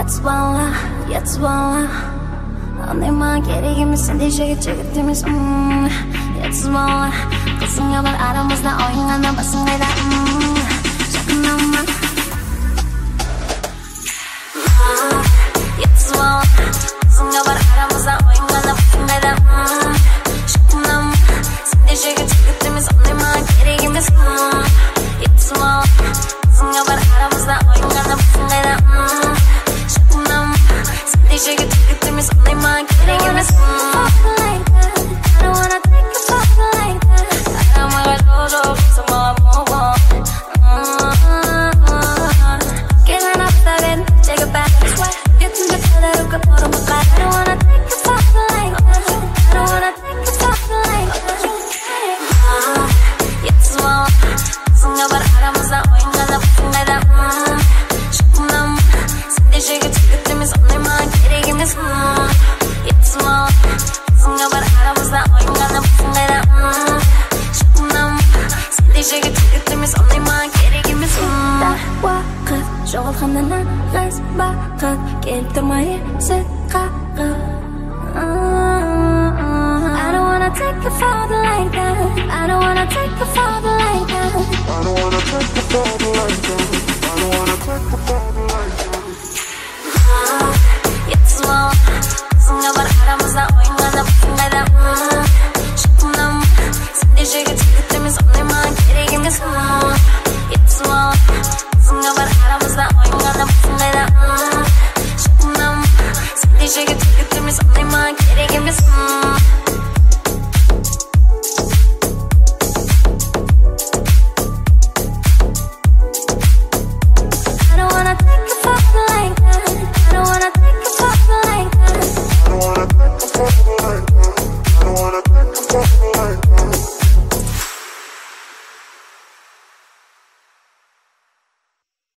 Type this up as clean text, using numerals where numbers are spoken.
예뻐 내만 기리기면서 네 지긋지긋하면서 예뻐 그 순간을 알아보지 나 어인가 나 봤습니다 잠깐만 예뻐 그 순간을 알아보지 나 어인가 나 봤습니다 잠깐만 네 지긋지긋하면서 내만 기리기면서 예뻐 그 순간을 알아보지 나 어인가 나 봤습니다 These you get to me, something my getting in this like that. I don't wanna take a photo like that. I don't wanna go so more. Get on up that end, take a back sweat. Get to the color of the bottom of that. I don't wanna take a photo like that. I don't wanna take a photo like that. Yes, well, something about Adam's not going to the thing like that. These you get to me, something my getting in this it's small. Something about Adam's not going to the thing like that. These you get to me, something my getting in this وقت شغل خلنا نغز بقت قلت ما يسقق I don't wanna take a photo like that. I don't wanna take a photo like that. I don't wanna take a photo like that. I don't wanna take a photo like that. It's small. Something about Adam's not going to the thing like that. These you get to me, something my getting in this it's small. Something about Adam's not going to the thing like that. These you get to me, something my getting in this